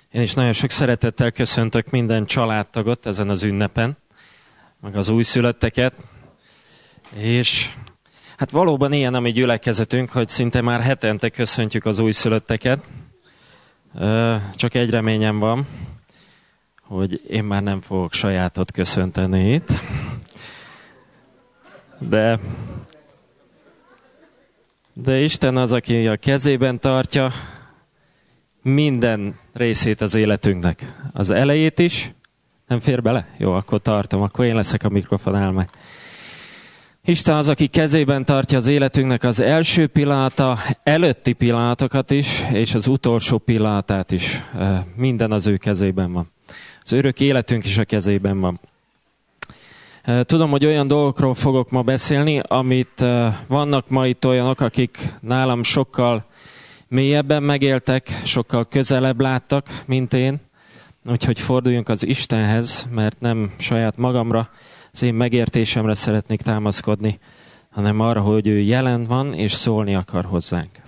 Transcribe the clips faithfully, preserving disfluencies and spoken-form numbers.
Én is nagyon sok szeretettel köszöntök minden családtagot ezen az ünnepen, meg az újszülötteket, és hát valóban ilyen a mi gyülekezetünk, hogy szinte már hetente köszöntjük az újszülötteket. Csak egy reményem van, hogy én már nem fogok sajátot köszönteni itt, de, de Isten az, aki a kezében tartja minden részét az életünknek. Az elejét is. Nem fér bele? Jó, akkor tartom. Akkor én leszek a mikrofonál meg. Isten az, aki kezében tartja az életünknek az első pillanata, előtti pillanatokat is, és az utolsó pillanatát is. Minden az ő kezében van. Az örök életünk is a kezében van. Tudom, hogy olyan dolgokról fogok ma beszélni, amit vannak ma itt olyanok, akik nálam sokkal mélyebben megéltek, sokkal közelebb láttak, mint én. Úgyhogy forduljunk az Istenhez, mert nem saját magamra, az én megértésemre szeretnék támaszkodni, hanem arra, hogy ő jelen van, és szólni akar hozzánk.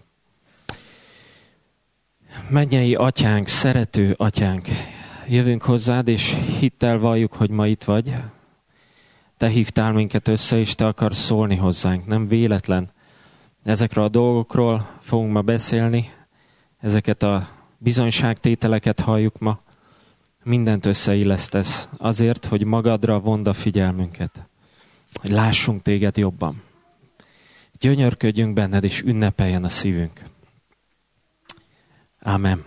Mennyei atyánk, szerető atyánk, jövünk hozzád, és hittel valljuk, hogy ma itt vagy. Te hívtál minket össze, és te akarsz szólni hozzánk. Nem véletlen. Ezekről a dolgokról fogunk ma beszélni. Ezeket a bizonyságtételeket halljuk ma. Mindent összeillesztesz azért, hogy magadra vond a figyelmünket. Hogy lássunk téged jobban. Gyönyörködjünk benned, és ünnepeljen a szívünk. Ámen.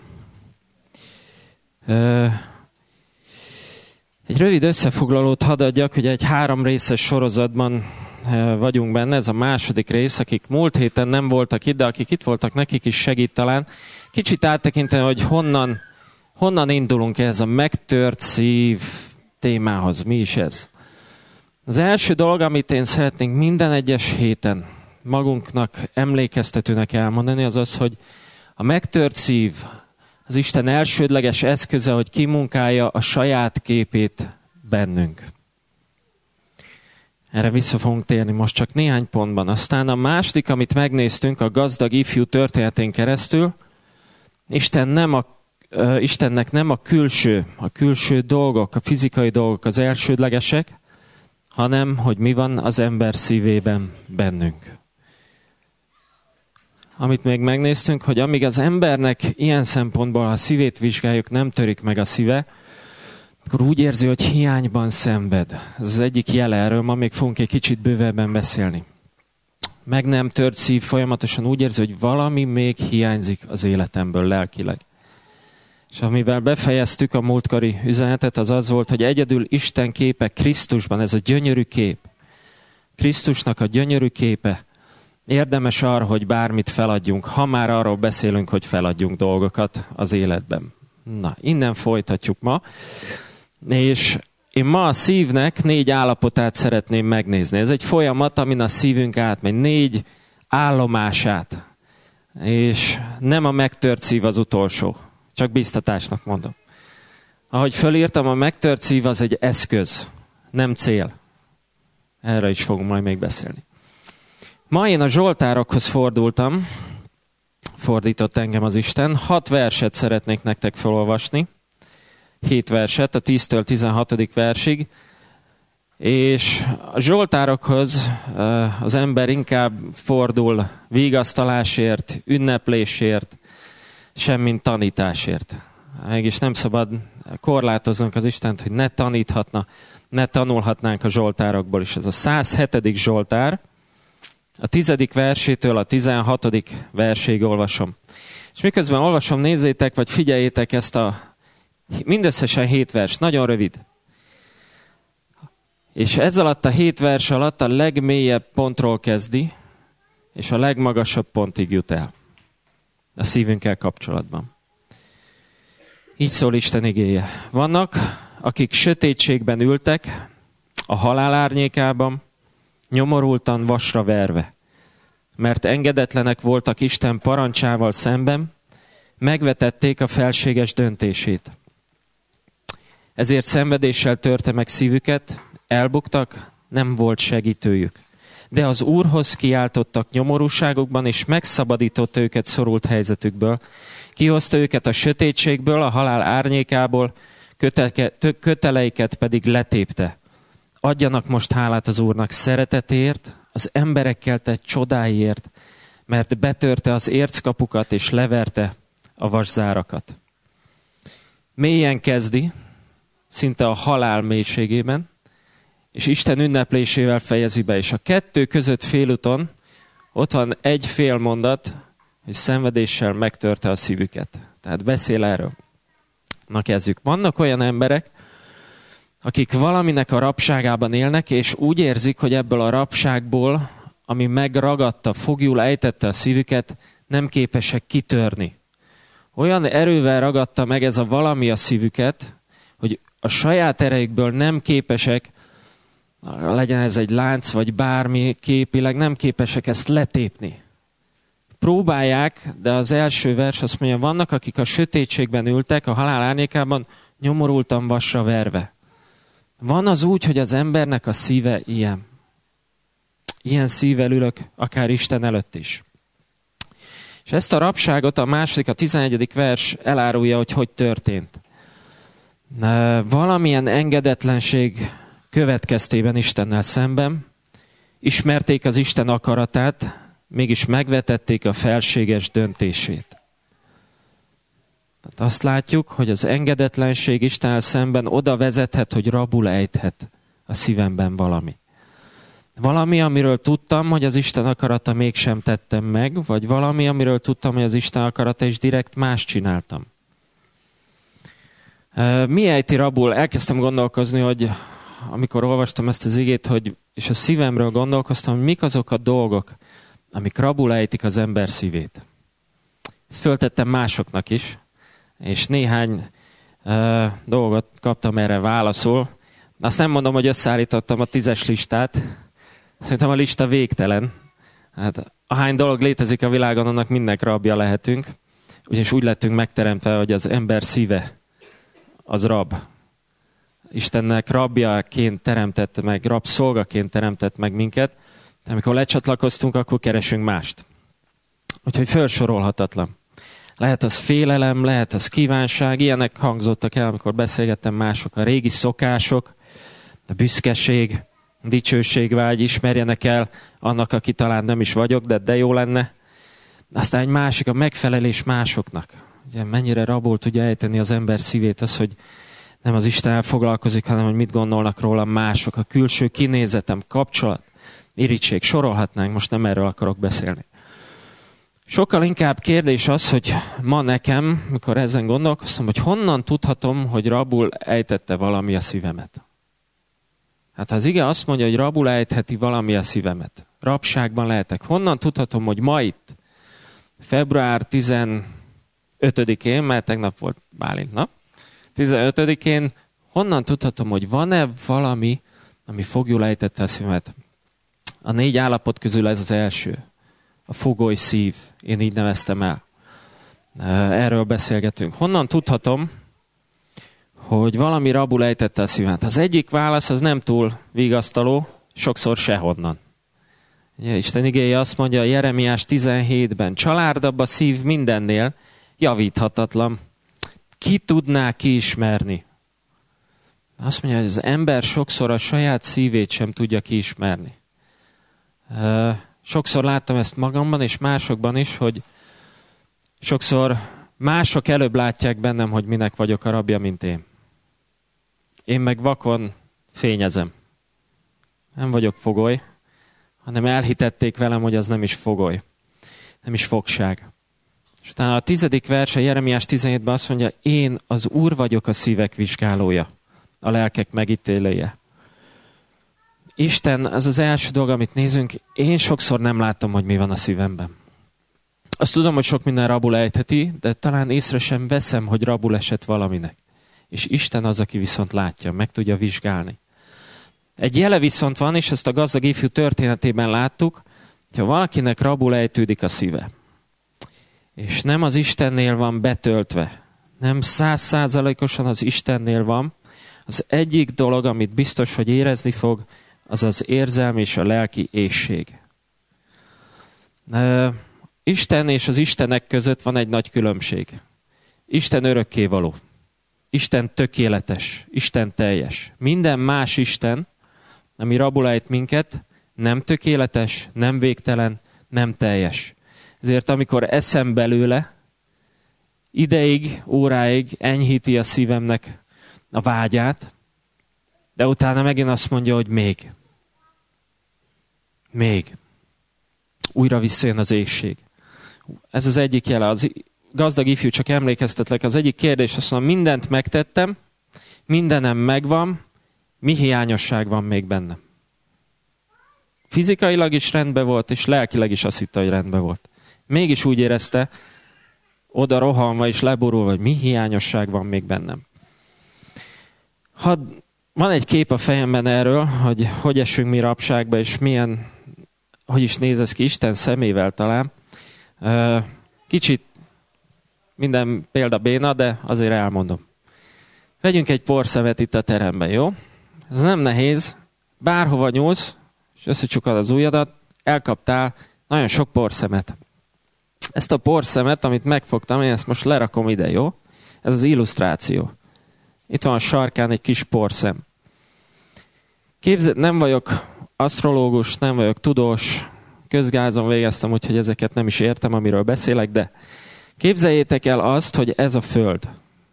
Egy rövid összefoglalót hadd adjak, hogy egy három részes sorozatban vagyunk benne. Ez a második rész, akik múlt héten nem voltak itt, de akik itt voltak, nekik is segít talán. Kicsit áttekinteni, hogy honnan, honnan indulunk ez a megtört szív témához. Mi is ez? Az első dolog, amit én szeretnénk minden egyes héten magunknak emlékeztetőnek elmondani, az az, hogy a megtört szív az Isten elsődleges eszköze, hogy kimunkálja a saját képét bennünk. Erre vissza fogunk térni most csak néhány pontban. Aztán a második, amit megnéztünk a gazdag ifjú történetén keresztül, Isten nem a, uh, Istennek nem a külső, a külső dolgok, a fizikai dolgok az elsődlegesek, hanem hogy mi van az ember szívében bennünk. Amit még megnéztünk, hogy amíg az embernek ilyen szempontból, ha a szívét vizsgáljuk, nem törik meg a szíve, akkor úgy érzi, hogy hiányban szenved. Ez az egyik jele, erről ma még fogunk egy kicsit bővebben beszélni. Meg nem tört szív folyamatosan úgy érzi, hogy valami még hiányzik az életemből lelkileg. És amivel befejeztük a múltkori üzenetet, az az volt, hogy egyedül Isten képe Krisztusban, ez a gyönyörű kép. Krisztusnak a gyönyörű képe érdemes arra, hogy bármit feladjunk, ha már arról beszélünk, hogy feladjunk dolgokat az életben. Na, innen folytatjuk ma. És én ma a szívnek négy állapotát szeretném megnézni. Ez egy folyamat, amin a szívünk átmegy. Négy állomását. És nem a megtört szív az utolsó. Csak biztatásnak mondom. Ahogy fölírtam, a megtört szív az egy eszköz, nem cél. Erre is fogunk majd még beszélni. Ma én a Zsoltárokhoz fordultam, fordított engem az Isten. Hat verset szeretnék nektek felolvasni. Hét verset, a tíztől tizenhatodik versig. És a Zsoltárokhoz az ember inkább fordul vigasztalásért, ünneplésért, semmint tanításért. Mégis nem szabad korlátoznunk az Istent, hogy ne taníthatna, ne tanulhatnánk a Zsoltárokból is. Ez a száz hetedik Zsoltár. A tizedik versétől a tizenhatodik verséig olvasom. És miközben olvasom, nézzétek, vagy figyeljétek ezt a mindösszesen hét vers, nagyon rövid. És ez alatt a hét vers alatt a legmélyebb pontról kezdi, és a legmagasabb pontig jut el. A szívünkkel kapcsolatban. Így szól Isten igéje. Vannak, akik sötétségben ültek, a halál árnyékában, nyomorultan vasra verve, mert engedetlenek voltak Isten parancsával szemben, megvetették a felséges döntését. Ezért szenvedéssel törte meg szívüket, elbuktak, nem volt segítőjük. de az Úrhoz kiáltottak nyomorúságukban, és megszabadította őket szorult helyzetükből. Kihozta őket a sötétségből, a halál árnyékából, kötelke, köteleiket pedig letépte. Adjanak most hálát az Úrnak szeretetért, az emberekkel tett csodáiért, mert betörte az érckapukat és leverte a vaszárakat. Mélyen kezdi, szinte a halál mélységében, és Isten ünneplésével fejezi be. És a kettő között félúton ott van egy fél mondat, hogy szenvedéssel megtörte a szívüket. Tehát beszél erről. Na kezdjük. Vannak olyan emberek, akik valaminek a rabságában élnek, és úgy érzik, hogy ebből a rabságból, ami megragadta, fogjul ejtette a szívüket, nem képesek kitörni. Olyan erővel ragadta meg ez a valami a szívüket, hogy a saját erejükből nem képesek, legyen ez egy lánc, vagy bármi képileg, nem képesek ezt letépni. Próbálják, de az első vers azt mondja, vannak, akik a sötétségben ültek, a halál árnyékában, nyomorultan vasra verve. Van az úgy, hogy az embernek a szíve ilyen. Ilyen szívvel ülök, akár Isten előtt is. És ezt a rabságot a második, a tizenegyedik vers elárulja, hogy hogy történt. Valamilyen engedetlenség következtében Istennel szemben ismerték az Isten akaratát, mégis megvetették a felséges döntését. Tehát azt látjuk, hogy az engedetlenség Istennel szemben oda vezethet, hogy rabul ejthet a szívemben valami. Valami, amiről tudtam, hogy az Isten akarata mégsem tettem meg, vagy valami, amiről tudtam, hogy az Isten akarata, és direkt más csináltam. Mi ejti rabul? Elkezdtem gondolkozni, hogy amikor olvastam ezt az igét, hogy, és a szívemről gondolkoztam, hogy mik azok a dolgok, amik rabul ejtik az ember szívét. Ezt föltettem másoknak is, és néhány uh, dolgot kaptam erre válaszul. Azt nem mondom, hogy összeállítottam a tízes listát. Szerintem a lista végtelen. Hát, ahány dolog létezik a világon, annak mindenek rabja lehetünk. Ugyanis úgy lettünk megteremtve, hogy az ember szíve az rab. Istennek rabjaként teremtett meg, rabszolgaként teremtett meg minket. De amikor lecsatlakoztunk, akkor keresünk mást. Úgyhogy felsorolhatatlan. Lehet az félelem, lehet az kívánság, ilyenek hangzottak el, amikor beszélgettem mások. A régi szokások, a büszkeség, a dicsőségvágy, ismerjenek el annak, aki talán nem is vagyok, de, de jó lenne. Aztán egy másik, a megfelelés másoknak. Ugye, mennyire rabul tudja ejteni az ember szívét az, hogy nem az Isten foglalkozik, hanem hogy mit gondolnak rólam mások. A külső kinézetem, kapcsolat, irigység, sorolhatnánk, most nem erről akarok beszélni. Sokkal inkább kérdés az, hogy ma nekem, mikor ezen gondolkoztam, hogy honnan tudhatom, hogy rabul ejtette valami a szívemet. Hát ha az ige azt mondja, hogy rabul ejtheti valami a szívemet, rabságban lehetek. Honnan tudhatom, hogy ma itt, február tizenötödikén, mert tegnap volt Bálint nap, tizenötödikén, honnan tudhatom, hogy van-e valami, ami fogjul ejtette a szívemet? A négy állapot közül ez az első. A fogoly szív. Én így neveztem el. Erről beszélgetünk. Honnan tudhatom, hogy valami rabul ejtette a szívemet? Az egyik válasz az nem túl vigasztaló, sokszor sehonnan. Ugye, Isten igéje azt mondja a Jeremiás tizenhétben, csalárdabb a szív mindennél, javíthatatlan. Ki tudná kiismerni? Azt mondja, hogy az ember sokszor a saját szívét sem tudja kiismerni. Sokszor láttam ezt magamban és másokban is, hogy sokszor mások előbb látják bennem, hogy minek vagyok a rabja, mint én. Én meg vakon fényezem. Nem vagyok fogoly, hanem elhitették velem, hogy az nem is fogoly. Nem is fogság. És utána a tizedik vers, a Jeremiás tizenhétben azt mondja, én az Úr vagyok a szívek vizsgálója, a lelkek megítélője. Isten, az az első dolog, amit nézünk, én sokszor nem látom, hogy mi van a szívemben. Azt tudom, hogy sok minden rabul ejtheti, de talán észre sem veszem, hogy rabul esett valaminek. És Isten az, aki viszont látja, meg tudja vizsgálni. Egy jele viszont van, és ezt a gazdag ifjú történetében láttuk, hogyha valakinek rabul ejtődik a szíve, és nem az Istennél van betöltve, nem száz százalékosan az Istennél van, az egyik dolog, amit biztos, hogy érezni fog, az az érzelmi és a lelki éhség. Uh, Isten és az istenek között van egy nagy különbség. Isten örökkévaló. Isten tökéletes. Isten teljes. Minden más isten, ami rabul ejt minket, nem tökéletes, nem végtelen, nem teljes. Ezért amikor eszem belőle, ideig, óráig enyhíti a szívemnek a vágyát, de utána megint azt mondja, hogy még. Még. Újra visszajön az éhség. Ez az egyik jele. Az gazdag ifjú, csak emlékeztetlek, az egyik kérdés, azt mondom, mindent megtettem, mindenem megvan, mi hiányosság van még bennem? Fizikailag is rendben volt, és lelkileg is azt hitte, hogy rendben volt. Mégis úgy érezte, oda rohanva és leborulva, hogy mi hiányosság van még bennem. Hadd, van egy kép a fejemben erről, hogy hogy esünk mi rabságba, és milyen, hogy is néz ez ki, Isten szemével talán. Kicsit minden példa béna, de azért elmondom. Vegyünk egy porszemet itt a teremben, jó? Ez nem nehéz. Bárhova nyúlsz, és összecsukod az ujjadat, elkaptál nagyon sok porszemet. Ezt a porszemet, amit megfogtam, én ezt most lerakom ide, jó? Ez az illusztráció. Itt van a sarkán egy kis porszem. Képzeld, nem vagyok asztrológus, nem vagyok tudós, közgázon végeztem, úgyhogy ezeket nem is értem, amiről beszélek, de képzeljétek el azt, hogy ez a Föld.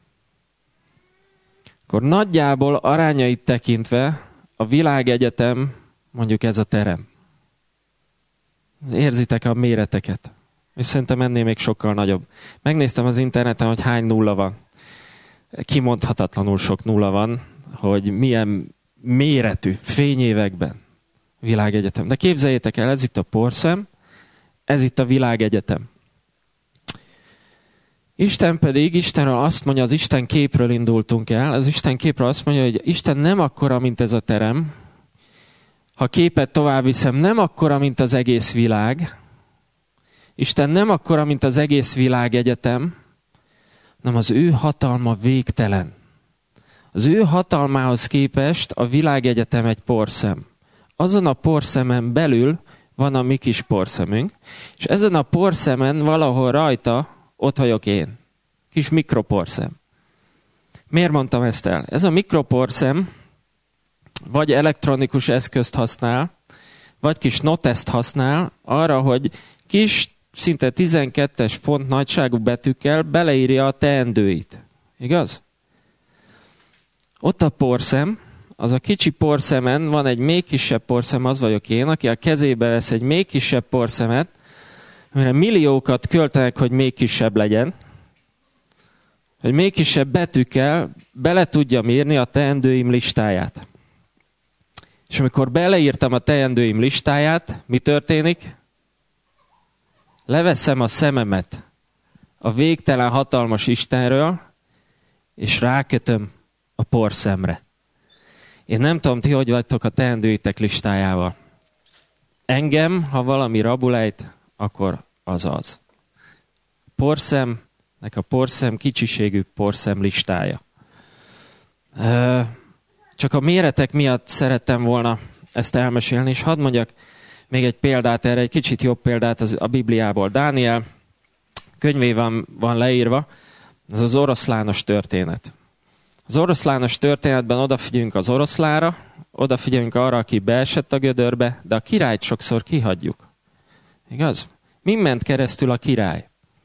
Akkor nagyjából arányait tekintve a világegyetem, mondjuk ez a terem. Érzitek a méreteket. És szerintem ennél még sokkal nagyobb. Megnéztem az interneten, hogy hány nulla van. Kimondhatatlanul sok nulla van, hogy milyen méretű, fényévekben világegyetem. De képzeljétek el, ez itt a porszem, ez itt a világegyetem. Isten pedig, Istenről azt mondja, az Isten képről indultunk el, az Isten képről azt mondja, hogy Isten nem akkora, mint ez a terem. Ha képet tovább viszem, nem akkora, mint az egész világ. Isten nem akkora, mint az egész világegyetem, hanem az ő hatalma végtelen. Az ő hatalmához képest a világegyetem egy porszem. Azon a porszemen belül van a mi kis porszemünk, és ezen a porszemen valahol rajta ott vagyok én. Kis mikroporszem. Miért mondtam ezt el? Ez a mikroporszem vagy elektronikus eszközt használ, vagy kis noteszt használ arra, hogy kis, szinte tizenkettes font nagyságú betűkkel beleírja a teendőit. Igaz? Ott a porszem, az a kicsi porszemen van egy még kisebb porszem, az vagyok én, aki a kezébe vesz egy még kisebb porszemet, amire milliókat költenek, hogy még kisebb legyen, hogy még kisebb betűkkel bele tudjam írni a teendőim listáját. És amikor beleírtam a teendőim listáját, mi történik? Leveszem a szememet a végtelen hatalmas Istenről, és rákötöm a porszemre. Én nem tudom, ti hogy vagytok a teendőitek listájával. Engem, ha valami rabul ejt, akkor az az. Porszemnek a porszem kicsiségű porszem listája. Csak a méretek miatt szerettem volna ezt elmesélni, és hadd mondjak még egy példát erre, egy kicsit jobb példát az, a Bibliából. Dániel könyvében van leírva, ez az oroszlános történet. Az oroszlános történetben odafigyelünk az oroszlára, odafigyelünk arra, aki beesett a gödörbe, de a királyt sokszor kihagyjuk. Igaz? Min ment keresztül a király?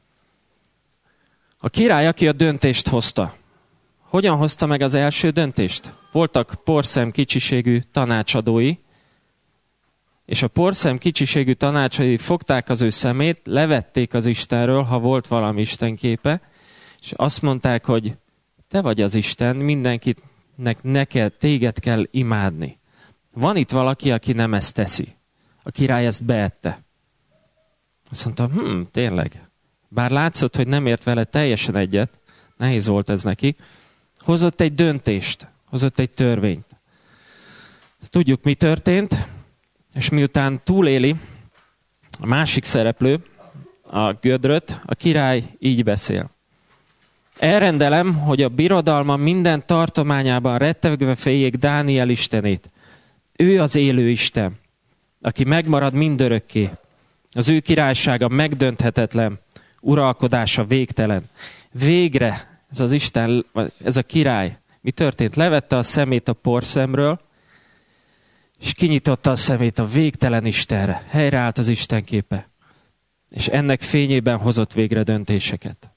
A király, aki a döntést hozta. Hogyan hozta meg az első döntést? Voltak porszem kicsiségű tanácsadói, és a porszem kicsiségű tanácsadói fogták az ő szemét, levették az Istenről, ha volt valami Istenképe, és azt mondták, hogy te vagy az Isten, mindenkinek neked, téged kell imádni. Van itt valaki, aki nem ezt teszi. A király ezt beette. Azt mondta, hm, tényleg. Bár látszott, hogy nem ért vele teljesen egyet, nehéz volt ez neki, hozott egy döntést, hozott egy törvényt. Tudjuk, mi történt, és miután túléli a másik szereplő, a gödröt, a király így beszél. Elrendelem, hogy a birodalma minden tartományában rettegve féljék Dániel istenét. Ő az élő Isten, aki megmarad mindörökké. Az ő királysága megdönthetetlen, uralkodása végtelen. Végre ez az Isten, ez a király, mi történt? Levette a szemét a porszemről, és kinyitotta a szemét a végtelen Istenre. Helyreállt az Isten képe. És ennek fényében hozott végre döntéseket.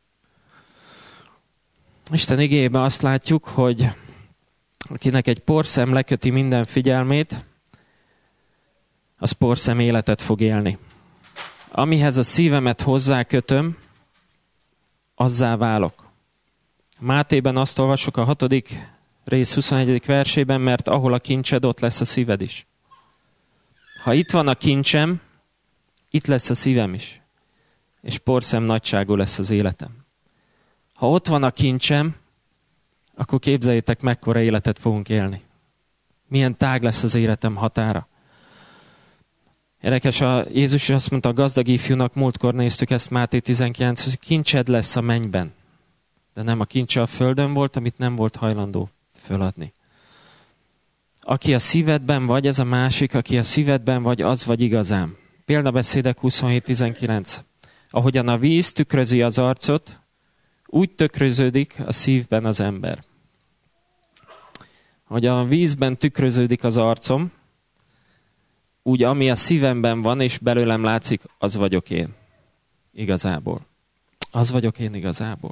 Isten igéjében azt látjuk, hogy akinek egy porszem leköti minden figyelmét, az porszem életet fog élni. Amihez a szívemet hozzákötöm, azzá válok. Mátében azt olvasok a hatodik rész huszonegyedik versében, mert ahol a kincsed, ott lesz a szíved is. Ha itt van a kincsem, itt lesz a szívem is. És porszem nagyságú lesz az életem. Ha ott van a kincsem, akkor képzeljétek, mekkora életet fogunk élni. Milyen tág lesz az életem határa. Érdekes, a Jézus azt mondta a gazdag ifjúnak, múltkor néztük ezt Máté tizenkilenc, hogy kincsed lesz a mennyben. De nem a kincse a földön volt, amit nem volt hajlandó föladni. Aki a szívedben vagy, ez a másik, aki a szívedben vagy, az vagy igazán. Példabeszédek huszonhét tizenkilenc. Ahogyan a víz tükrözi az arcot, úgy tükröződik a szívben az ember. Hogy a vízben tükröződik az arcom, úgy ami a szívemben van, és belőlem látszik, az vagyok én. Igazából. Az vagyok én igazából.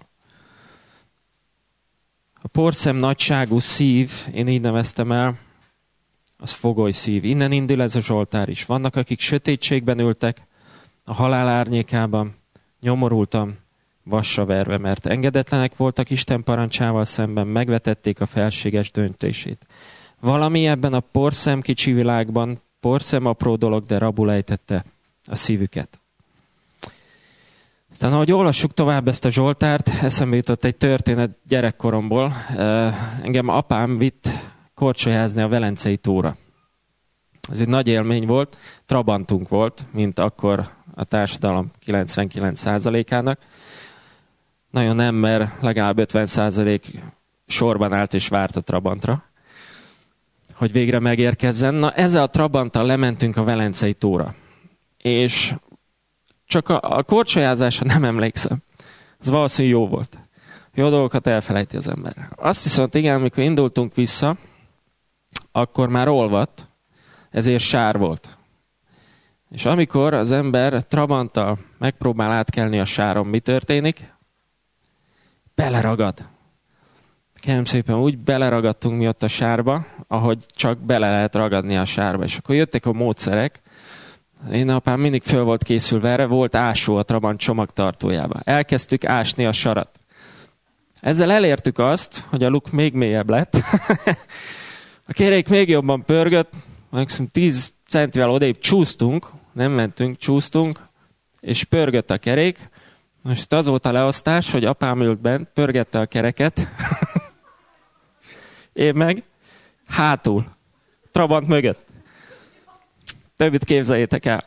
A porszem nagyságú szív, én így neveztem el, az fogoly szív. Innen indul ez a Zsoltár is. Vannak, akik sötétségben ültek, a halál árnyékában, nyomorultan, vassra verve, mert engedetlenek voltak Isten parancsával szemben, megvetették a felséges döntését. Valami ebben a porszem kicsi világban, porszem apró dolog, de rabul ejtette a szívüket. Aztán, ahogy olvassuk tovább ezt a Zsoltárt, eszembe jutott egy történet gyerekkoromból. Engem apám vitt korcsolyázni a Velencei tóra. Ez egy nagy élmény volt, trabantunk volt, mint akkor a társadalom kilencvenkilenc százalékának. Nagyon nem, mert legalább ötven százalék sorban állt és várt a trabantra, hogy végre megérkezzen. Na, ezzel a trabanttal lementünk a Velencei tóra. És csak a, a korcsolyázásra nem emlékszem. Ez valószínűleg jó volt. Jó dolgokat elfelejti az ember. Azt viszont igen, amikor indultunk vissza, akkor már olvadt, ezért sár volt. És amikor az ember trabanttal megpróbál átkelni a sáron, mi történik? Beleragad. Kérem szépen, úgy beleragadtunk mi ott a sárba, ahogy csak bele lehet ragadni a sárba. És akkor jöttek a módszerek. Én apám mindig föl volt készülve erre, volt ásó a trabant csomagtartójába. Elkezdtük ásni a sarat. Ezzel elértük azt, hogy a luk még mélyebb lett. A kerék még jobban pörgött, maximum tíz centivel odébb csúsztunk, nem mentünk, csúsztunk, és pörgött a kerék. Most az volt a leosztás, hogy apám ült bent, pörgette a kereket, én meg hátul, trabant mögött. Többit képzeljétek el.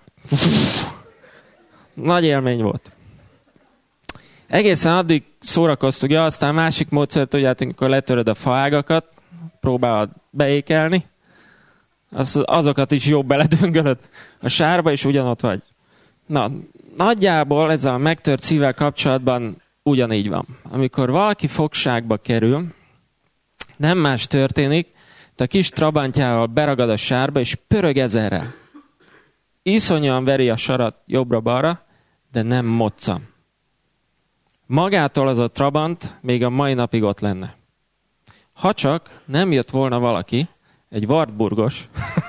Nagy élmény volt. Egészen addig szórakoztuk, ja, aztán másik módszer, tudjátok, amikor letöröd a faágakat, próbálod beékelni, az, azokat is jobb beledöngölöd a sárba, és ugyanott vagy. Na, nagyjából ez a megtört szívvel kapcsolatban ugyanígy van. Amikor valaki fogságba kerül, nem más történik, de a kis trabantjával beragad a sárba, és pörög ezerrel. Iszonyúan veri a sarat jobbra-balra, de nem moccan. Magától az a trabant még a mai napig ott lenne. Ha csak nem jött volna valaki, egy Wartburgos,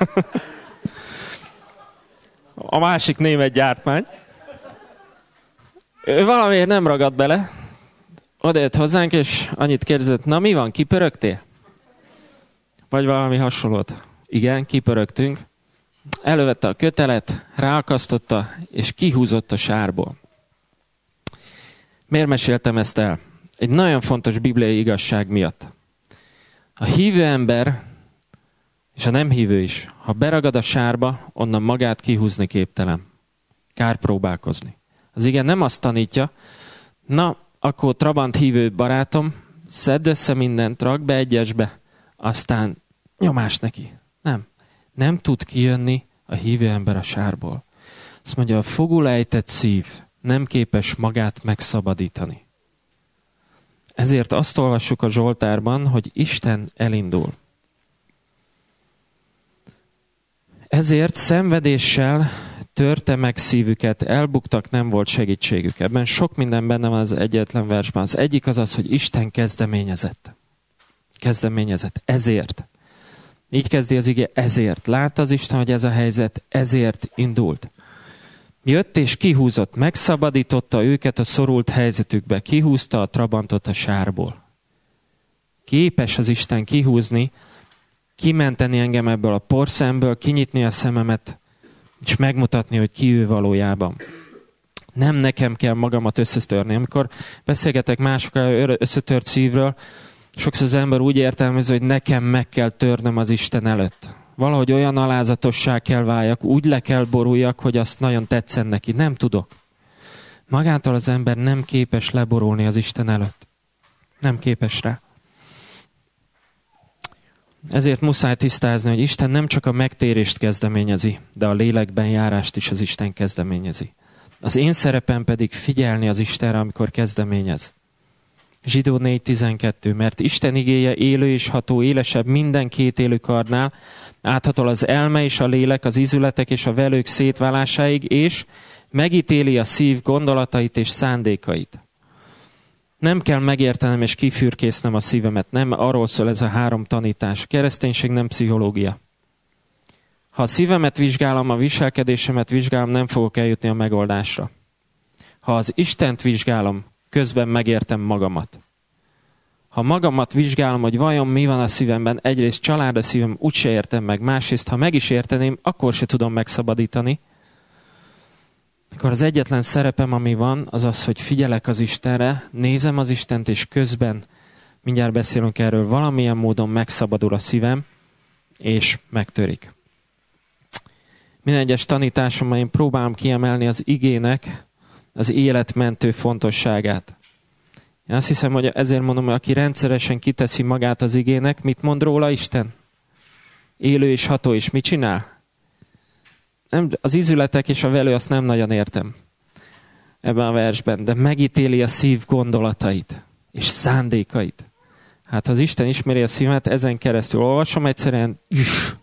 a másik német gyártmány, ő valamiért nem ragad bele, oda jött hozzánk, és annyit kérdezett, na mi van, kipörögtél? Vagy valami hasonlót. Igen, kipörögtünk. Elővette a kötelet, ráakasztotta, és kihúzott a sárból. Miért meséltem ezt el? Egy nagyon fontos bibliai igazság miatt. A hívő ember, és a nem hívő is, ha beragad a sárba, onnan magát kihúzni képtelen. Kár próbálkozni. Az igen nem azt tanítja, na, akkor trabant hívő barátom, szedd össze mindent, rak be egyesbe, aztán nyomás neki. Nem. Nem tud kijönni a hívő ember a sárból. Azt mondja, a fogul ejtett szív nem képes magát megszabadítani. Ezért azt olvassuk a Zsoltárban, hogy Isten elindul. Ezért szenvedéssel törte meg szívüket, elbuktak, nem volt segítségük. Ebben sok minden benne van az egyetlen versben. Az egyik az az, hogy Isten kezdeményezett. Kezdeményezett. Ezért. Így kezdi az ige, ezért. Látta az Isten, hogy ez a helyzet, ezért indult. Jött és kihúzott, megszabadította őket a szorult helyzetükbe, kihúzta a trabantot a sárból. Képes az Isten kihúzni, kimenteni engem ebből a porszemből, kinyitni a szememet, és megmutatni, hogy ki ő valójában. Nem nekem kell magamat összetörni. Amikor beszélgetek másokkal összetört szívről, sokszor az ember úgy értelmezi, hogy nekem meg kell törnöm az Isten előtt. Valahogy olyan alázatossá kell váljak, úgy le kell boruljak, hogy azt nagyon tetszen neki. Nem tudok. Magától az ember nem képes leborulni az Isten előtt. Nem képes rá. Ezért muszáj tisztázni, hogy Isten nem csak a megtérést kezdeményezi, de a lélekben járást is az Isten kezdeményezi. Az én szerepem pedig figyelni az Istenre, amikor kezdeményez. Zsidó négy tizenkettő, mert Isten igéje élő és ható, élesebb minden két élő kardnál, áthatol az elme és a lélek, az ízületek és a velők szétválásáig, és megítéli a szív gondolatait és szándékait. Nem kell megértenem és kifürkésznem a szívemet. Nem arról szól ez a három tanítás. A kereszténység nem pszichológia. Ha a szívemet vizsgálom, a viselkedésemet vizsgálom, nem fogok eljutni a megoldásra. Ha az Istent vizsgálom, közben megértem magamat. Ha magamat vizsgálom, hogy vajon mi van a szívemben, egyrészt család a szívem, úgyse értem meg. Másrészt, ha meg is érteném, akkor se tudom megszabadítani. Akkor az egyetlen szerepem, ami van, az az, hogy figyelek az Istenre, nézem az Istent, és közben, mindjárt beszélünk erről, valamilyen módon megszabadul a szívem, és megtörik. Minden egyes tanításomban én próbálom kiemelni az igének az életmentő fontosságát. Én azt hiszem, hogy ezért mondom, hogy aki rendszeresen kiteszi magát az igének, mit mond róla Isten? Élő és ható, és mit csinál? Nem, az ízületek és a velő, azt nem nagyon értem ebben a versben, de megítéli a szív gondolatait és szándékait. Hát ha az Isten ismeri a szívemet, ezen keresztül olvasom egyszerűen, is.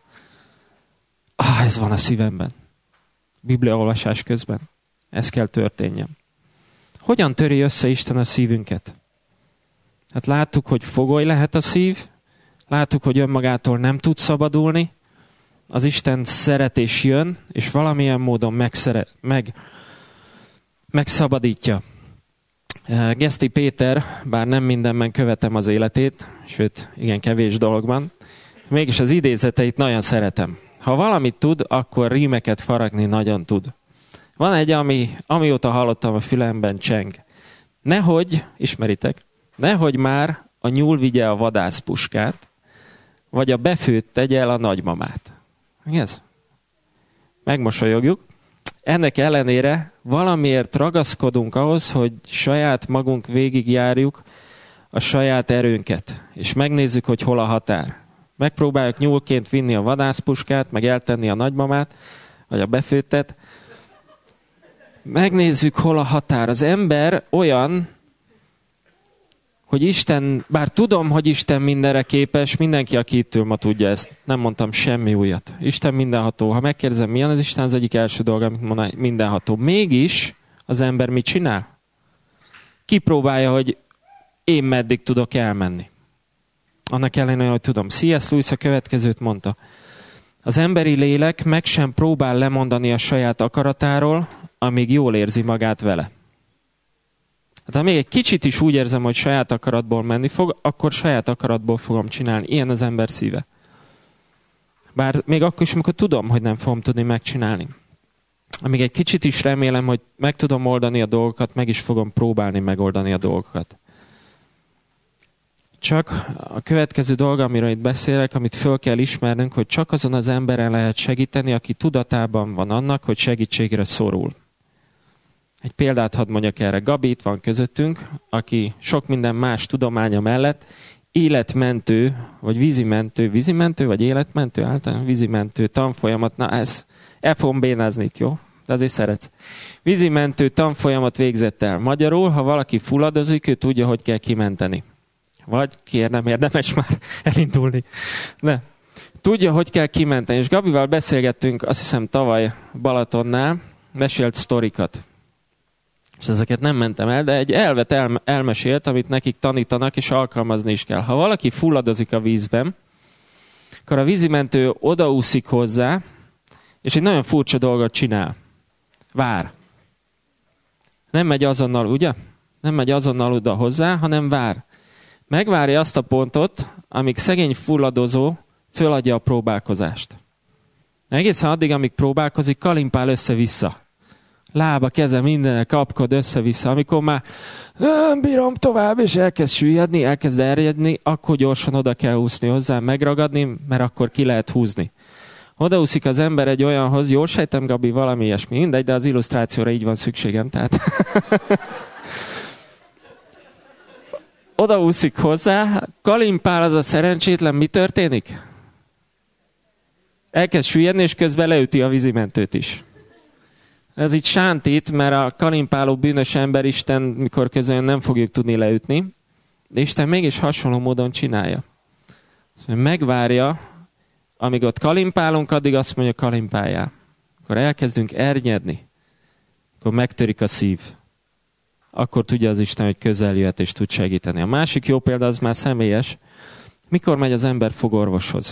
Ah, ez van a szívemben. Bibliaolvasás közben. Ez kell történjen. Hogyan töri össze Isten a szívünket? Hát láttuk, hogy fogoly lehet a szív, láttuk, hogy önmagától nem tud szabadulni, az Isten szeret és jön, és valamilyen módon megszere, meg, megszabadítja. Geszti Péter, bár nem mindenben követem az életét, sőt, igen kevés dologban, mégis az idézeteit nagyon szeretem. Ha valamit tud, akkor rímeket faragni nagyon tud. Van egy, ami, amióta hallottam a fülemben cseng. Nehogy, ismeritek, nehogy már a nyúl vigye a vadászpuskát, vagy a befőtt tegye el a nagymamát. Ez? Megmosolyogjuk. Ennek ellenére valamiért ragaszkodunk ahhoz, hogy saját magunk végigjárjuk a saját erőnket, és megnézzük, hogy hol a határ. Megpróbáljuk nyúlként vinni a vadászpuskát, meg eltenni a nagymamát, vagy a befőttet. Megnézzük, hol a határ. Az ember olyan, hogy Isten, bár tudom, hogy Isten mindenre képes, mindenki, aki itt ül, ma tudja ezt. Nem mondtam semmi újat. Isten mindenható. Ha megkérdezem, milyen az Isten, az egyik első dolga, amit mondani, mindenható. Mégis az ember mit csinál? Kipróbálja, hogy én meddig tudok elmenni. Annak ellenére, hogy tudom. C S Lewis a következőt mondta. Az emberi lélek meg sem próbál lemondani a saját akaratáról, amíg jól érzi magát vele. Hát ha még egy kicsit is úgy érzem, hogy saját akaratból menni fog, akkor saját akaratból fogom csinálni. Ilyen az ember szíve. Bár még akkor is, amikor tudom, hogy nem fogom tudni megcsinálni. Amíg egy kicsit is remélem, hogy meg tudom oldani a dolgokat, meg is fogom próbálni megoldani a dolgokat. Csak a következő dolga, amiről itt beszélek, amit föl kell ismernünk, hogy csak azon az emberen lehet segíteni, aki tudatában van annak, hogy segítségre szorul. Egy példát hadd mondjak erre. Gabi itt van közöttünk, aki sok minden más tudománya mellett életmentő, vagy vízimentő, vízimentő, vagy életmentő, általán vízimentő tanfolyamat, na ez, el fogom bénázni itt, jó? De azért szeretsz. Vízimentő tanfolyamat végzett el. Magyarul, ha valaki fulladozik, ő tudja, hogy kell kimenteni. Vagy kér, nem érdemes már elindulni. De tudja, hogy kell kimenteni. És Gabival beszélgettünk, azt hiszem tavaly Balatonnál, mesélt sztorikat. És ezeket nem mentem el, de egy elvet el, elmesélt, amit nekik tanítanak, és alkalmazni is kell. Ha valaki fulladozik a vízben, akkor a vízimentő odaúszik hozzá, és egy nagyon furcsa dolgot csinál. Vár. Nem megy azonnal, ugye? Nem megy azonnal oda hozzá, hanem vár. Megvárja azt a pontot, amíg szegény fulladozó föladja a próbálkozást. Egészen addig, amíg próbálkozik, kalimpál össze-vissza. Lába, keze, minden kapkod össze-vissza. Amikor már nem bírom tovább, és elkezd süllyedni, elkezd erjedni, akkor gyorsan oda kell úszni hozzá, megragadni, mert akkor ki lehet húzni. Odaúszik az ember egy olyanhoz, jól sejtem, Gabi, valami ilyesmi, mindegy, de az illusztrációra így van szükségem, tehát... Odaúszik hozzá, kalimpál az a szerencsétlen, mi történik? Elkezd süllyedni, és közben leüti a vízimentőt is. Ez így sántít, mert a kalimpáló bűnös ember Isten, mikor közön nem fogjuk tudni leütni, de Isten mégis hasonló módon csinálja. Szóval megvárja, amíg ott kalimpálunk, addig azt mondja, kalimpáljál. Akkor elkezdünk ernyedni, akkor megtörik a szív. Akkor tudja az Isten, hogy közel jöhet és tud segíteni. A másik jó példa az már személyes. Mikor megy az ember fogorvoshoz?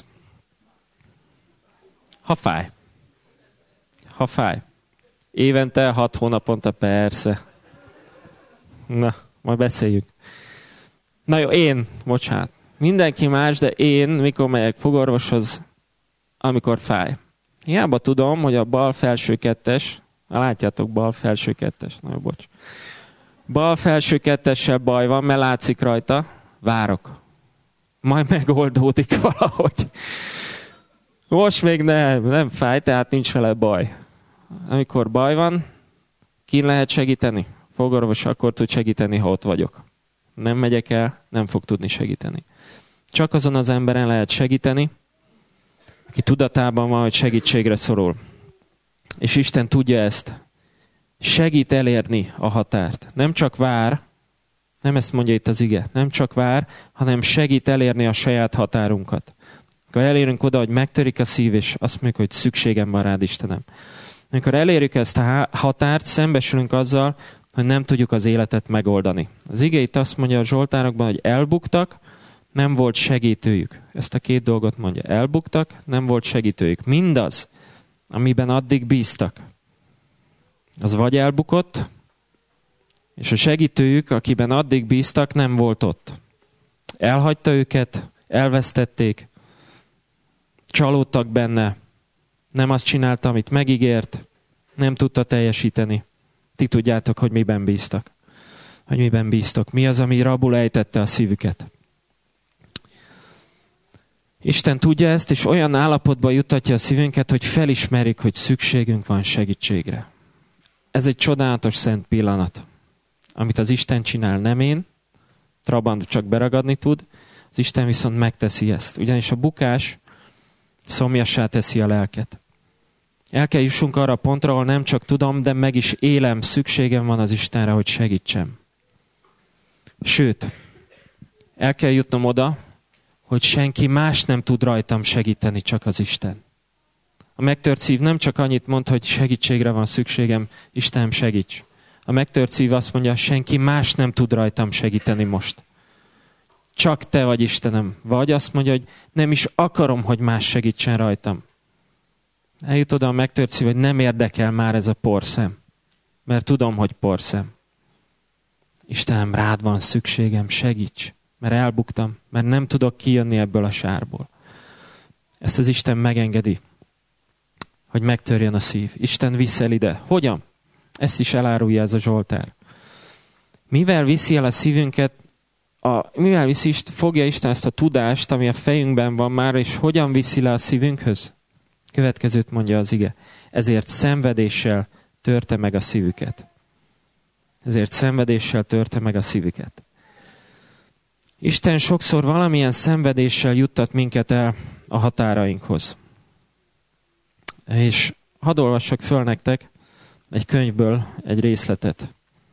Ha fáj. Ha fáj. Évente, hat hónaponta, persze. Na, majd beszéljük. Na jó, én, bocsánat. Mindenki más, de én, mikor megyek fogorvoshoz, amikor fáj. Hiába tudom, hogy a bal felső kettes, látjátok, bal felső kettes, na jó, bocs. Bal felső kettessel baj van, mert látszik rajta, várok. Majd megoldódik valahogy. Most még nem, nem fáj, tehát nincs vele baj. Amikor baj van, ki lehet segíteni? Fogorvos akkor tud segíteni, ha ott vagyok. Nem megyek el, nem fog tudni segíteni. Csak azon az emberen lehet segíteni, aki tudatában van, hogy segítségre szorul. És Isten tudja ezt. Segít elérni a határt. Nem csak vár, nem ezt mondja itt az ige, nem csak vár, hanem segít elérni a saját határunkat. Akkor elérünk oda, hogy megtörik a szív, és azt mondjuk, hogy szükségem van rád, Istenem. Amikor elérjük ezt a határt, szembesülünk azzal, hogy nem tudjuk az életet megoldani. Az ige itt azt mondja a Zsoltárokban, hogy elbuktak, nem volt segítőjük. Ezt a két dolgot mondja. Elbuktak, nem volt segítőjük. Mindaz, amiben addig bíztak, az vagy elbukott, és a segítőjük, akiben addig bíztak, nem volt ott. Elhagyta őket, elvesztették, csalódtak benne, nem azt csinálta, amit megígért, nem tudta teljesíteni. Ti tudjátok, hogy miben bíztak. Hogy miben bíztok. Mi az, ami rabul ejtette a szívüket. Isten tudja ezt, és olyan állapotba juttatja a szívünket, hogy felismerjük, hogy szükségünk van segítségre. Ez egy csodálatos szent pillanat, amit az Isten csinál, nem én. Trabant csak beragadni tud, az Isten viszont megteszi ezt. Ugyanis a bukás szomjassá teszi a lelket. El kell jussunk arra a pontra, ahol nem csak tudom, de meg is élem, szükségem van az Istenre, hogy segítsem. Sőt, el kell jutnom oda, hogy senki más nem tud rajtam segíteni, csak az Isten. A megtört szív nem csak annyit mond, hogy segítségre van szükségem, Istenem, segíts. A megtört szív azt mondja, senki más nem tud rajtam segíteni most. Csak te vagy, Istenem. Vagy azt mondja, hogy nem is akarom, hogy más segítsen rajtam. Eljut oda a megtört szív, hogy nem érdekel már ez a porszem. Mert tudom, hogy porszem. Istenem, rád van szükségem, segíts. Mert elbuktam, mert nem tudok kijönni ebből a sárból. Ezt az Isten megengedi, hogy megtörjön a szív. Isten visz el ide. Hogyan? Ezt is elárulja ez a Zsoltár. Mivel viszi el a szívünket, a, mivel viszi, fogja Isten ezt a tudást, ami a fejünkben van már, és hogyan viszi le a szívünkhöz? Következőt mondja az ige. Ezért szenvedéssel törte meg a szívüket. Ezért szenvedéssel törte meg a szívüket. Isten sokszor valamilyen szenvedéssel juttat minket el a határainkhoz. És hadd olvassak föl nektek egy könyvből egy részletet.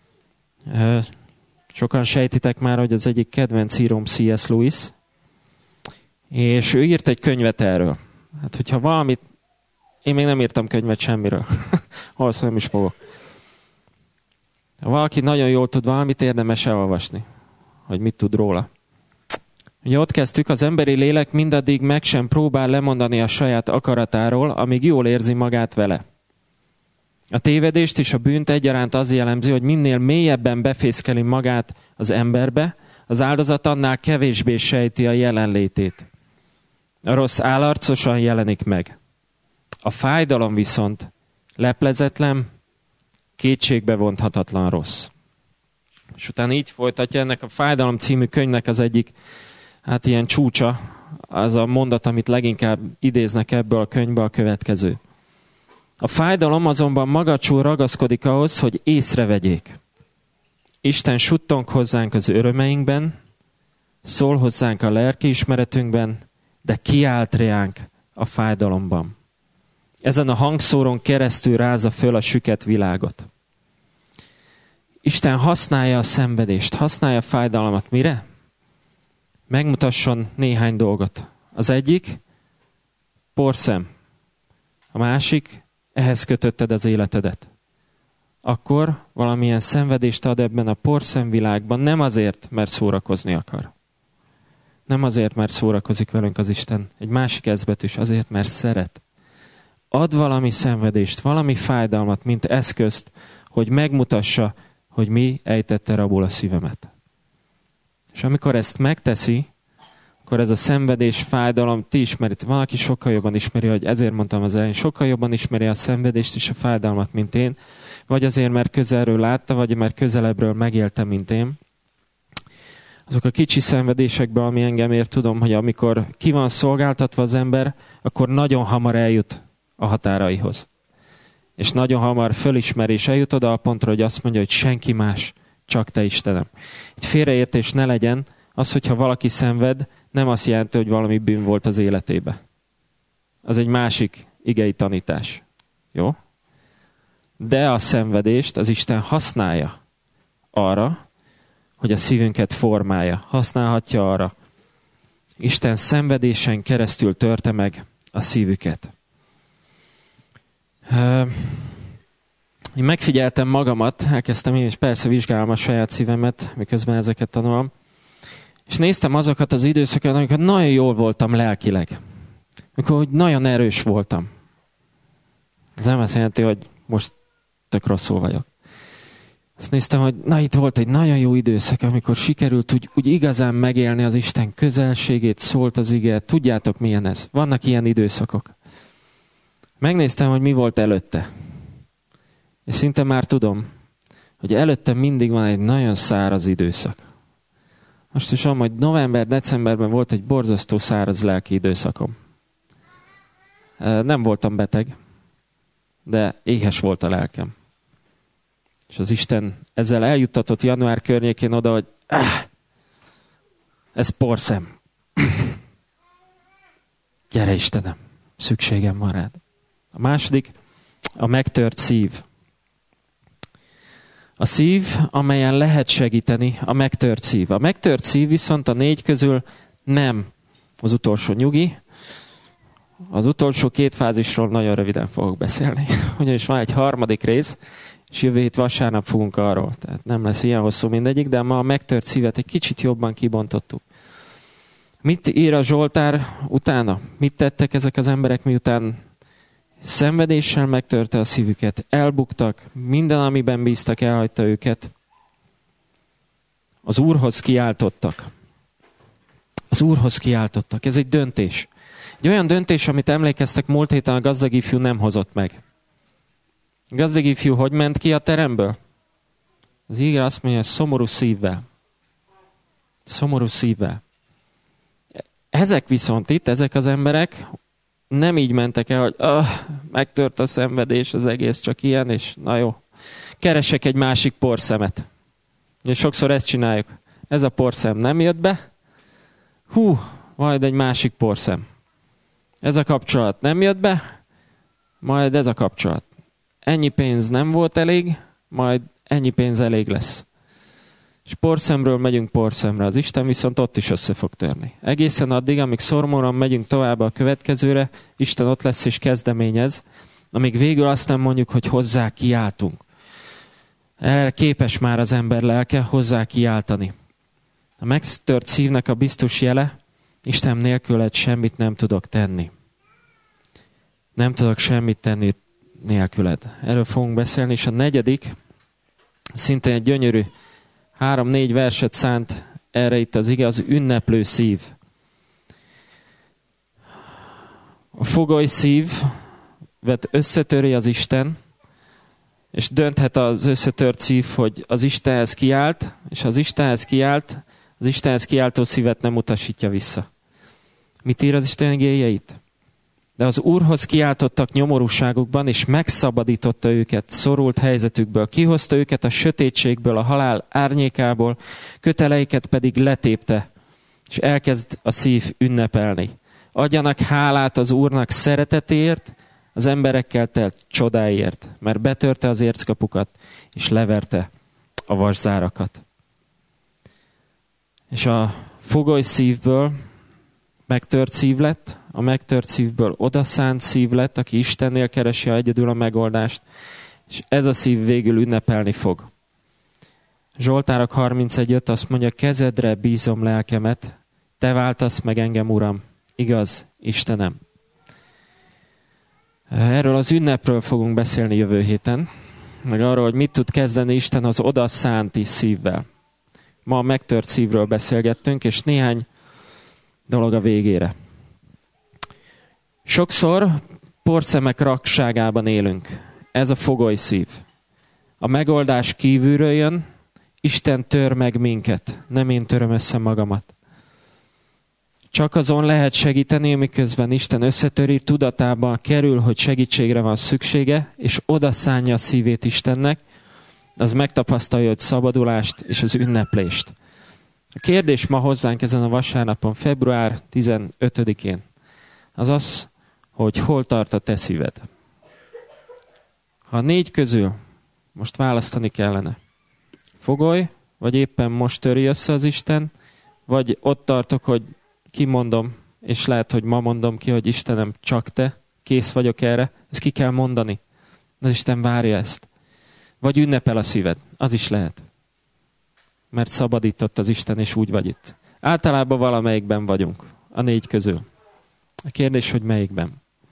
Sokan sejtitek már, hogy az egyik kedvenc íróm C S Lewis, és ő írt egy könyvet erről. Hát, hogyha valamit... Én még nem írtam könyvet semmiről. Valószínűleg nem is fogok. Ha valaki nagyon jól tud valamit, érdemes elolvasni, hogy mit tud róla. Ugye ott kezdtük, az emberi lélek mindaddig meg sem próbál lemondani a saját akaratáról, amíg jól érzi magát vele. A tévedést és a bűnt egyaránt az jellemzi, hogy minél mélyebben befészkeli magát az emberbe, az áldozat annál kevésbé sejti a jelenlétét. A rossz állarcosan jelenik meg. A fájdalom viszont leplezetlen, kétségbe vonthatatlan rossz. És utána így folytatja ennek a Fájdalom című könyvnek az egyik, hát ilyen csúcsa, az a mondat, amit leginkább idéznek ebből a könyvből, a következő. A fájdalom azonban magacsul ragaszkodik ahhoz, hogy észrevegyék. Isten suttong hozzánk az örömeinkben, szól hozzánk a lelkiismeretünkben, de kiált reánk a fájdalomban. Ezen a hangszóron keresztül rázza föl a süket világot. Isten használja a szenvedést, használja a fájdalmat. Mire? Megmutasson néhány dolgot. Az egyik, porszem. A másik, ehhez kötötted az életedet. Akkor valamilyen szenvedést ad ebben a porszemvilágban, nem azért, mert szórakozni akar. Nem azért, mert szórakozik velünk az Isten. Egy másik eszbetűs, azért, mert szeret. Ad valami szenvedést, valami fájdalmat, mint eszközt, hogy megmutassa, hogy mi ejtette rabul a szívemet. És amikor ezt megteszi, akkor ez a szenvedés, fájdalom, ti ismeritek, valaki sokkal jobban ismeri, hogy ezért mondtam az elején, sokkal jobban ismeri a szenvedést és a fájdalmat, mint én, vagy azért, mert közelről látta, vagy mert közelebbről megéltem, mint én. Azok a kicsi szenvedésekből, ami engem ér, tudom, hogy amikor ki van szolgáltatva az ember, akkor nagyon hamar eljut a határaihoz. És nagyon hamar fölismeri, és eljut oda a pontra, hogy azt mondja, hogy senki más, csak te Istenem. Egy félreértés ne legyen, az, hogyha valaki szenved, nem azt jelenti, hogy valami bűn volt az életébe. Az egy másik igei tanítás. Jó? De a szenvedést az Isten használja arra, hogy a szívünket formálja. Használhatja arra. Isten szenvedésen keresztül törte meg a szívüket. Én megfigyeltem magamat, elkezdtem én is persze vizsgálom a saját szívemet, miközben ezeket tanulom, és néztem azokat az időszakat, amikor nagyon jól voltam lelkileg. Amikor hogy nagyon erős voltam. Ez nem azt jelenti, hogy most tök rosszul vagyok. Azt néztem, hogy na itt volt egy nagyon jó időszak, amikor sikerült úgy, úgy igazán megélni az Isten közelségét, szólt az ige. Tudjátok milyen ez? Vannak ilyen időszakok. Megnéztem, hogy mi volt előtte. És szinte már tudom, hogy előtte mindig van egy nagyon száraz időszak. Most is van, hogy november-decemberben volt egy borzasztó száraz lelki időszakom. Nem voltam beteg, de éhes volt a lelkem. És az Isten ezzel eljuttatott január környékén oda, hogy ah, ez porszem. Gyere Istenem, szükségem van rád. A második, a megtört szív. A szív, amelyen lehet segíteni, a megtört szív. A megtört szív viszont a négy közül nem az utolsó nyugi. Az utolsó két fázisról nagyon röviden fogok beszélni. Ugyanis van egy harmadik rész, és jövő hét vasárnap fogunk arról. Tehát nem lesz ilyen hosszú mindegyik, de ma a megtört szívet egy kicsit jobban kibontottuk. Mit ír a Zsoltár utána? Mit tettek ezek az emberek, miután szenvedéssel megtörte a szívüket, elbuktak, minden, amiben bíztak, elhagyta őket. Az Úrhoz kiáltottak. Az Úrhoz kiáltottak. Ez egy döntés. Egy olyan döntés, amit emlékeztek, múlt héten a gazdag ifjú nem hozott meg. A gazdag ifjú hogy ment ki a teremből? Az íge azt mondja, hogy szomorú szívvel. Szomorú szívvel. Ezek viszont itt, ezek az emberek nem így mentek el, hogy ah, megtört a szenvedés, az egész csak ilyen, és na jó, keresek egy másik porszemet. És sokszor ezt csináljuk. Ez a porszem nem jött be, hú, majd egy másik porszem. Ez a kapcsolat nem jött be, majd ez a kapcsolat. Ennyi pénz nem volt elég, majd ennyi pénz elég lesz. És porszemről megyünk porszemre. Az Isten viszont ott is össze fog törni. Egészen addig, amíg szormoran megyünk tovább a következőre, Isten ott lesz és kezdeményez, amíg végül azt nem mondjuk, hogy hozzá kiáltunk. Erre képes már az ember lelke hozzá kiáltani. A megtört szívnek a biztos jele, Isten nélküled semmit nem tudok tenni. Nem tudok semmit tenni nélküled. Erről fogunk beszélni, és a negyedik, szintén egy gyönyörű három-négy verset szánt erre itt az ige, az ünneplő szív. A fogoly szívet összetöri az Isten, és dönthet az összetört szív, hogy az Istenhez kiált, és az Istenhez kiált, az Istenhez kiáltó szívet nem utasítja vissza. Mit ír az Isten igéjeit? De az Úrhoz kiáltottak nyomorúságukban, és megszabadította őket szorult helyzetükből. Kihozta őket a sötétségből, a halál árnyékából, köteleiket pedig letépte, és elkezd a szív ünnepelni. Adjanak hálát az Úrnak szeretetéért, az emberekkel telt csodáért, mert betörte az érckapukat, és leverte a vaszárakat. És a fogoly szívből megtört szív lett, a megtört szívből odaszánt szív lett, aki Istennél keresi egyedül a megoldást, és ez a szív végül ünnepelni fog. Zsoltárok harmincegy öt azt mondja, kezedre bízom lelkemet, te váltasz meg engem, Uram, igaz, Istenem. Erről az ünnepről fogunk beszélni jövő héten, meg arról, hogy mit tud kezdeni Isten az odaszánti szívvel. Ma a megtört szívről beszélgettünk, és néhány dolog a végére. Sokszor porszemek rakságában élünk. Ez a fogoly szív. A megoldás kívülről jön, Isten tör meg minket, nem én töröm össze magamat. Csak azon lehet segíteni, miközben Isten összetöri, tudatában kerül, hogy segítségre van szüksége, és odaszánja a szívét Istennek, az megtapasztalja, hogy szabadulást és az ünneplést. A kérdés ma hozzánk ezen a vasárnapon, február tizenötödikén, az az, hogy hol tart a te szíved. Ha a négy közül most választani kellene, fogoly, vagy éppen most töri össze az Isten, vagy ott tartok, hogy kimondom, és lehet, hogy ma mondom ki, hogy Istenem, csak te, kész vagyok erre, ezt ki kell mondani. De Isten várja ezt. Vagy ünnepel a szíved, az is lehet. Mert szabadított az Isten, és úgy vagy itt. Általában valamelyikben vagyunk, a négy közül. A kérdés, hogy melyikben.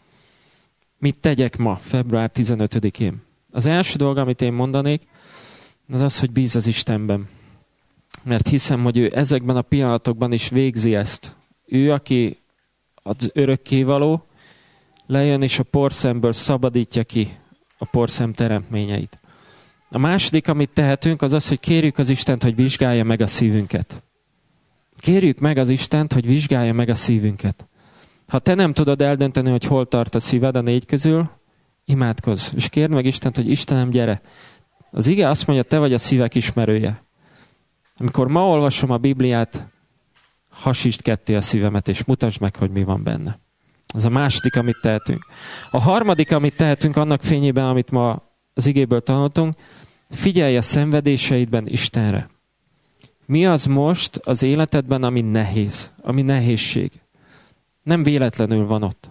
Mit tegyek ma, február tizenötödikén? Az első dolog, amit én mondanék, az az, hogy bíz az Istenben. Mert hiszem, hogy ő ezekben a pillanatokban is végzi ezt. Ő, aki az örökkévaló, lejön és a porszemből szabadítja ki a porszem teremtményeit. A második, amit tehetünk, az az, hogy kérjük az Istent, hogy vizsgálja meg a szívünket. Kérjük meg az Istent, hogy vizsgálja meg a szívünket. Ha te nem tudod eldönteni, hogy hol tart a szíved a négy közül, imádkozz, és kérd meg Istent, hogy Istenem, gyere. Az ige azt mondja, te vagy a szívek ismerője. Amikor ma olvasom a Bibliát, hasítsd ketté a szívemet, és mutasd meg, hogy mi van benne. Ez a második, amit tehetünk. A harmadik, amit tehetünk annak fényében, amit ma az igéből tanultunk, figyelj a szenvedéseidben Istenre. Mi az most az életedben, ami nehéz, ami nehézség? Nem véletlenül van ott.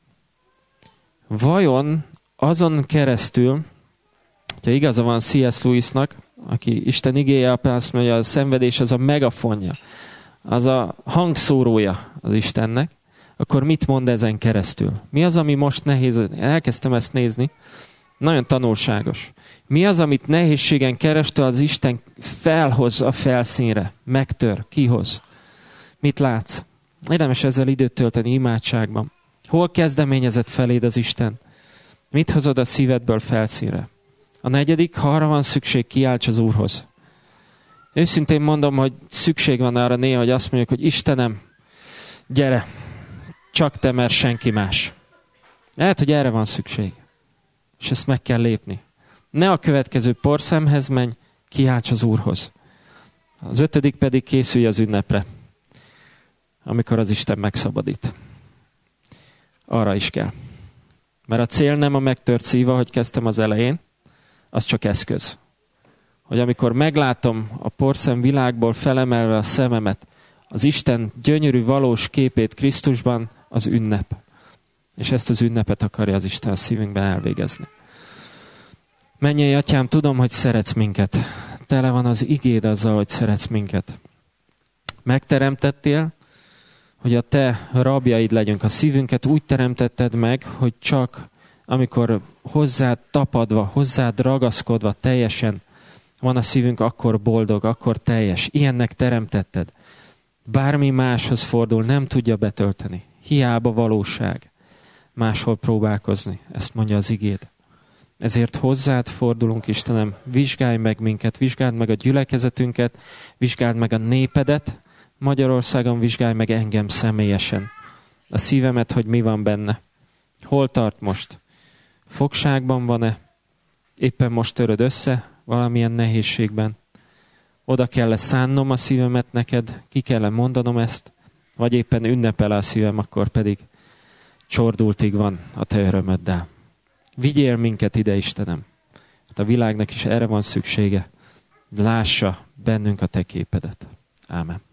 Vajon azon keresztül, hogyha igaza van C S Lewisnak, aki Isten igéje alapján azt mondja, a szenvedés az a megafonja, az a hangszórója az Istennek, akkor mit mond ezen keresztül? Mi az, ami most nehéz? Elkezdtem ezt nézni. Nagyon tanulságos. Mi az, amit nehézségen keresztül az Isten felhoz a felszínre, megtör, kihoz? Mit látsz? Érdemes ezzel időt tölteni imádságban. Hol kezdeményezett feléd az Isten? Mit hozod a szívedből felszínre? A negyedik, ha arra van szükség, kiálts az Úrhoz. Őszintén mondom, hogy szükség van arra néha, hogy azt mondjuk, hogy Istenem, gyere, csak te, mert senki más. Lehet, hogy erre van szükség. És ezt meg kell lépni. Ne a következő porszemhez menj, kiálts az Úrhoz. Az ötödik pedig készülj az ünnepre. amikor az Isten megszabadít. Arra is kell. Mert a cél nem a megtört szív, ahogy kezdtem az elején, az csak eszköz. Hogy amikor meglátom a porszem világból felemelve a szememet, az Isten gyönyörű valós képét Krisztusban, az ünnep. És ezt az ünnepet akarja az Isten a szívünkben elvégezni. Mennyei Atyám, tudom, hogy szeretsz minket. Tele van az igéd azzal, hogy szeretsz minket. Megteremtettél, hogy a te rabjaid legyünk. A szívünket úgy teremtetted meg, hogy csak amikor hozzád tapadva, hozzád ragaszkodva teljesen van a szívünk, akkor boldog, akkor teljes. Ilyennek teremtetted. Bármi máshoz fordul, nem tudja betölteni. Hiába valóság. Máshol próbálkozni. Ezt mondja az igéd. Ezért hozzád fordulunk, Istenem, vizsgálj meg minket, vizsgáld meg a gyülekezetünket, vizsgáld meg a népedet, Magyarországon vizsgálj meg engem személyesen. A szívemet, hogy mi van benne. Hol tart most? Fogságban van-e? Éppen most töröd össze valamilyen nehézségben? Oda kell-e szánnom a szívemet neked? Ki kell-e mondanom ezt? Vagy éppen ünnepel a szívem, akkor pedig csordultig van a te örömöddel. Vigyél minket ide, Istenem. Hát a világnak is erre van szüksége. Lássa bennünk a te képedet. Ámen.